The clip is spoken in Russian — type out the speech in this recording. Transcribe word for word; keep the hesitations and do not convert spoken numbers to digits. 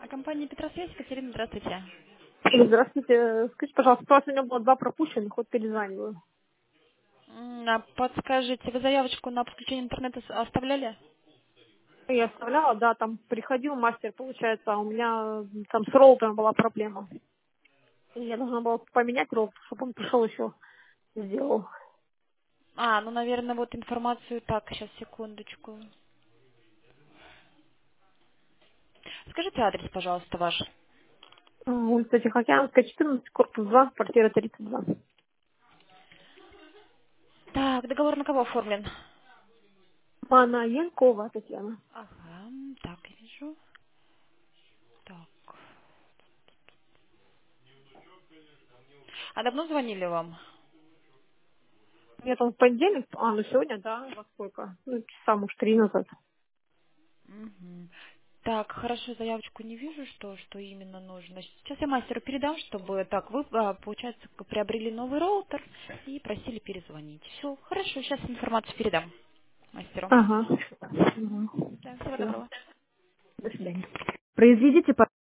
А компания Петросвязь, Екатерина, здравствуйте. Здравствуйте. Скажите, пожалуйста, у вас у меня было два пропущенных, вот перезваниваю. М, а Подскажите, вы заявочку на подключение интернета с- оставляли? Я оставляла, да, там приходил мастер, получается, а у меня там с роутером была проблема. И я должна была поменять роутер, чтобы он пришел еще и сделал. А, ну, наверное, вот информацию. Так, сейчас, секундочку. Скажите адрес, пожалуйста, ваш. М, Улица Тихоокеанская, четырнадцать, корпус два, квартира тридцать два. Так, договор на кого оформлен? Мана Янкова Татьяна. Ага, так, вижу. Так. А давно звонили вам? Мне там в понедельник, а, ну сегодня, да, во сколько? Ну, часа, может, три назад. Мгм. Так, хорошо, заявочку не вижу, что, что именно нужно. Сейчас я мастеру передам, чтобы так вы, а, получается, к- приобрели новый роутер и просили перезвонить. Все, хорошо, сейчас информацию передам мастеру. Ага. Мгм. Угу. Да, всего Спасибо. доброго. До свидания. Произведите,